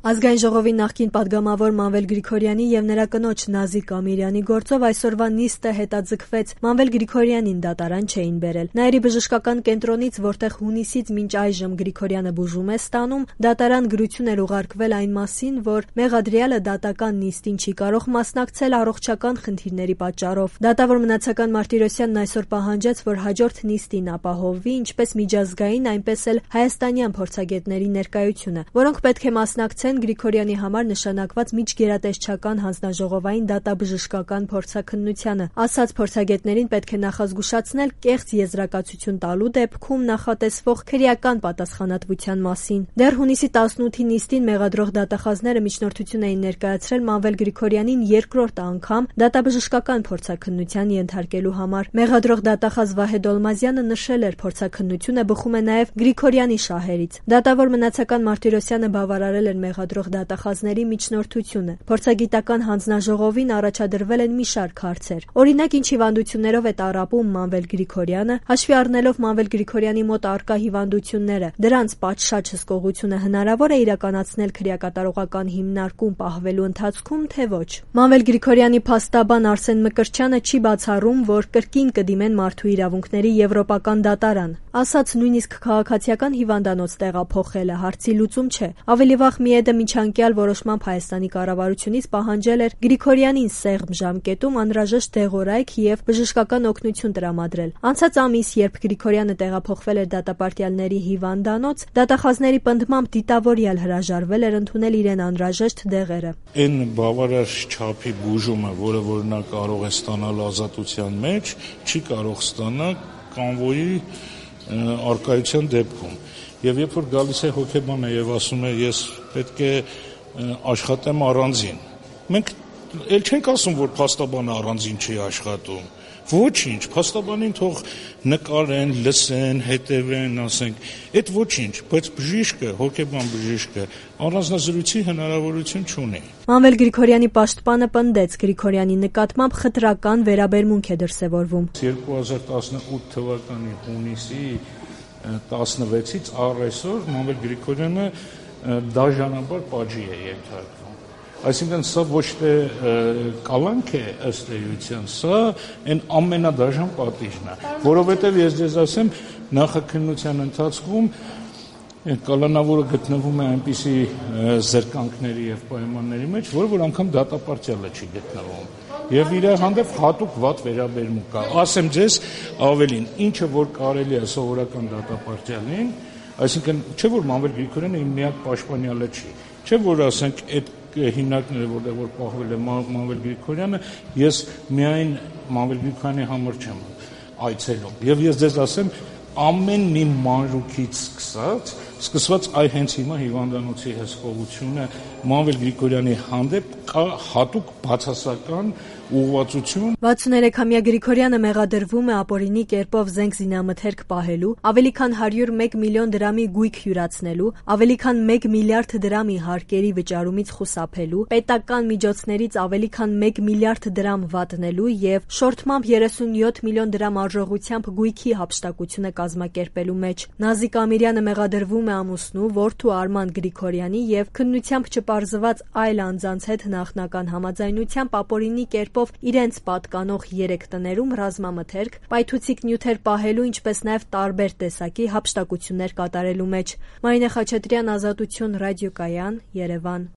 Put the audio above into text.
Ազգային ժողովի նախկին падգամավոր Մանվել Գրիգորյանի եւ նրա կնոջ Նազիկ Ամիրյանի գործով այսօրվա նիստը հետաձգվեց։ Մանվել Գրիգորյանին դատարան չէին բերել։ Նաիրի բժշկական կենտրոնից, որտեղ հունիսից մինչ այժմ Գրիգորյանը բուժում է ստանում, դատարան գրություն էր ուղարկվել այն մասին, որ մեղադրյալը դատական նիստին չի կարող մասնակցել առողջական խնդիրների պատճառով։ Դատավոր Մնացական Մարտիրոսյանն այսօր պահանջեց, որ հաջորդ նիստին ապահովվի ինչպես միջազգային, այնպես էլ հայաստանյան փորձագետների ներկայությունը, որոնք պետք է մասնակցեն Գրիգորյանի համար նշանակված միջգերատեսչական հանձնաժողովային դատաբժշկական փորձաքննությանը։ Ասած փորձագետներին պետք է նախազգուշացնել կեղծ եզրակացություն տալու դեպքում նախատեսվող քրեական պատասխանատվության մասին։ Դեռ հունիսի 18-ի նիստին մեղադրող դատախազները միջնորդություն էին ներկայացրել Մանվել Գրիգորյանին երկրորդ անգամ դատաբժշկական փորձաքննության ենթարկելու համար։ Մեղադրող դատախազ Վահե Դոլմազյանը նշել էր, փորձաքննությունը բխում է նաև Գրիգորյանի շահերից։ Դատավոր Մնացական Մարտիրոսյանը բավարարել էր մեղադրող դատախազների միջնորդությունը։ Փորձագիտական հանձնաժողովին առաջադրվել են մի շարք հարցեր։ Օրինակ, ինչ հիվանդություններով է տառապում Մանվել Գրիգորյանը, հաշվի առնելով Մանվել Գրիգորյանի մոտ առկա հիվանդությունները, դրանց պատշաճ հսկողությունը հնարավոր է իրականացնել քրեակատարողական հիմնարկում պահվելու ընթացքում, թե ոչ։ Մանվել Գրիգորյանի փաստաբան Արսեն Մկրտչյանը չի բացառում, որ կրկին կդիմեն մարդու իրավունքների եվրոպական դատարան։ Ասաց, նույնիսկ քաղաքացիական հիվանդանոց տեղափոխելը հարցի լուծում չէ։ Ավելի վաղ ՄԻԵԴ-ը միջանկյալ որոշմամբ Հայաստանի կառավարությունից պահանջել էր Գրիգորյանին սեղմ ժամկետում անհրաժեշտ դեղորայք եւ բժշկական օգնություն տրամադրել։ Անցած ամիս, երբ Գրիգորյանը տեղափոխվել էր դատապարտյալների հիվանդանոց, դատախազների պնդմամբ դիտավորյալ հրաժարվել էր ընդունել իրեն անհրաժեշտ դեղերը։ Այն բավարար չափի բուժումը, որը որ նա կարող է ստանալ ազատության մեջ, չի կարող ստանալ կանվոյի արկայության դեպքում։ Եվ երբ որ գալիս է հոգեբանը եւ ասում է ես պետք է աշխատեմ առանձին, մենք էլ չենք ասում, որ փաստաբանը առանձին չի աշխատում։ Ոչինչ, փաստաբանին թող նկարեն, լսեն, հետևեն, ասենք, այդ ոչինչ, բայց բժիշկը, հոգեբան բժիշկը առանձնազրույցի հնարավորություն չունի։ Մանվել Գրիգորյանի պաշտպանը պնդեց, Գրիգորյանի նկատմամբ խտրական վերաբերմունք է դրսևորվում։ 2018 թվականի հունիսի 16-ից առ այսօր Մանվել Գրիգորյանը դաժանաբար պատժի է ենթարկվում։ Այսինքն սա ոչ թե կալանք է ըստ էության, սա այն ամենադաժան պատիժն է, որովհետև ես ձեզ ասեմ, նախաքննության ընթացքում կալանավորը գտնվում է այնպիսի զրկանքների եւ պայմանների մեջ, որ անգամ դատապարտյալը չի գտնվում։ Եվ իր հանդեպ հատուկ վատ վերաբերմունք կա։ Ասեմ ձեզ ավելին, ինչը որ կարելի է սովորական դատապարտյալին, այսինքն չէ որ Մանվել Գրիգորյանը իմ միակ պաշտպանյալը չի, չէ որ ասենք այդ հիմնարկները, որտեղ որ պահվել է Մանվել Գրիգորյանը, ես միայն Մանվել Գրիգորյանի համար չեմ այցելում։ Եվ ես ձեզ ասեմ, ամեն մի մանրուքից սկսված այ հենց հիմա հիվանդանոցի հսկողությունը Մանվել Գրիգորյանի հանդեպ կա հատուկ բացասական ուղղվածություն։ 63-ամյա Գրիգորյանը մեղադրվում է ապօրինի կերպով զենք զինամթերք պահելու, ավելի քան 101 միլիոն դրամի գույք յուրացնելու, ավելի քան 1 միլիարդ դրամի հարկերի վճարումից խուսափելու, պետական միջոցներից ավելի քան 1 միլիարդ դրամ վատնելու եւ շորթմամբ 37 միլիոն դրամ արժողությամբ գույքի հափշտակությունը կազմակերպելու մեջ։ Նազիկ Ամիրյանը մեղադրվում է ամուսնու, որդու Արման Գրիգորյանի եւ քննությամբ չպարզված այլ անձանց հետ նախնական համաձայնությամբ ապօրինի կերպով իրենց պատկանող 3 տներում ռազմամթերք, պայթուցիկ նյութեր պահելու, ինչպես նաև տարբեր տեսակի հափշտակություններ կատարելու մեջ։ Մարինե Խաչատրյան, Ազատություն, Ռադիոկայան, Երևան։